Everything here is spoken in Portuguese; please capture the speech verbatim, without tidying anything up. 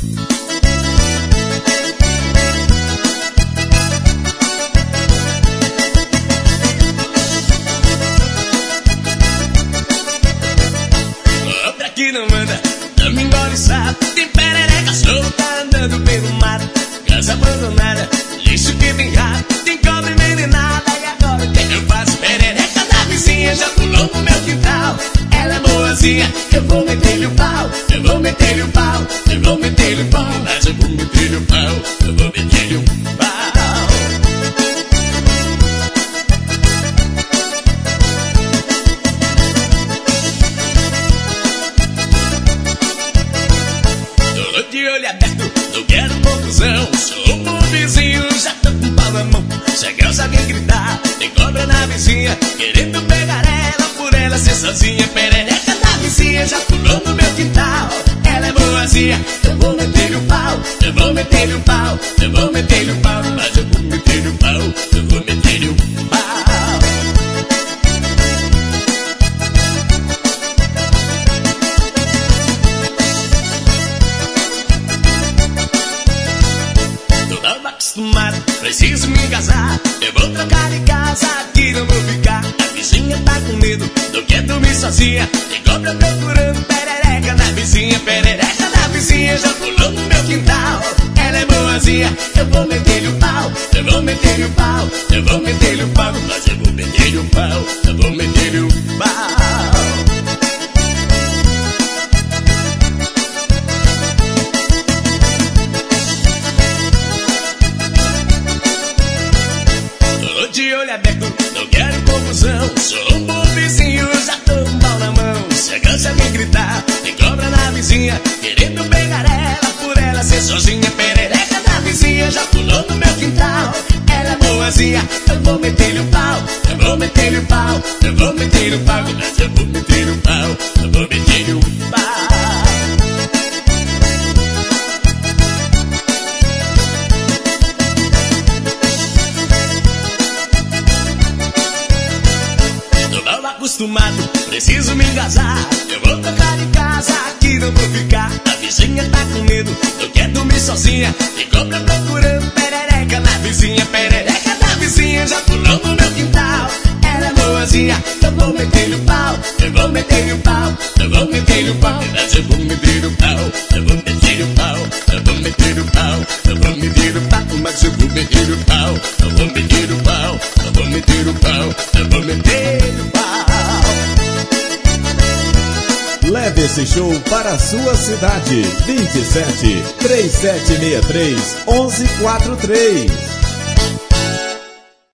Outra que não anda, não me engole sapo. Tem perereca solta andando pelo mato. Casa abandonada, lixo que tem rato. Tem cobra envenenada e agora o que eu faço? Perereca da vizinha já pulou no meu quintal. Ela é boazinha, eu vou meter-lhe o pau. Eu vou meter-lhe o pau, eu vou meter-lhe o pau. Mas eu vou meter-lhe o pau, eu vou meter-lhe o pau. De olho aberto, não quero confusão. Sou um bom vizinho, já tô com pau na mão. Chega se alguém gritar, tem cobra na vizinha, querendo pegar ela por ela ser sozinha. Perereca da vizinha já pulou no meu quintal. Ela é boazinha, eu vou meter-lhe o pau. Eu vou meter-lhe o pau, eu vou meter-lhe o pau. Mas eu vou meter-lhe o pau, eu vou meter-lhe o pau. Acostumado, preciso me engasar. Eu vou trocar de casa, aqui não vou ficar. A vizinha tá com medo, não quer dormir sozinha. Tem cobra procurando perereca na vizinha. Perereca da vizinha já pulou no meu quintal. Ela é boazinha, eu vou meter-lhe o pau. Eu vou meter-lhe o pau, eu vou meter-lhe o pau. Mas eu vou meter-lhe o pau, eu vou meter-lhe o pau. De olho aberto, não quero confusão. Sou um bom vizinho, já tô com pau na mão. Chega se alguém gritar, tem cobra na vizinha, querendo pegar ela por ela ser sozinha. Perereca da vizinha já pulou no meu quintal. Ela é boazinha, eu vou meter-lhe o pau. Eu vou meter-lhe o pau, eu vou meter-lhe o pau. Mas eu vou meter-lhe o pau, eu vou meter-lhe o pau. Acostumado, preciso me engasar. Eu vou trocar de casa, aqui não vou ficar. A vizinha tá com medo, não quer dormir sozinha. Tem cobra procurando perereca na vizinha. Perereca da vizinha já pulou no meu quintal. Ela é boazinha, eu vou meter-lhe o pau. Eu vou meter-lhe o pau, eu vou meter-lhe o pau. Mas eu vou meter-lhe o pau, eu vou meter-lhe o pau. Eu vou meter-lhe o pau, eu vou meter-lhe o pau. Mas eu vou meter-lhe o pau, eu vou meter-lhe o pau. Eu vou meter-lhe o pau, eu vou meter-lhe o pau. Leve esse show para a sua cidade. vinte e sete, três sete seis três, onze quarenta e três.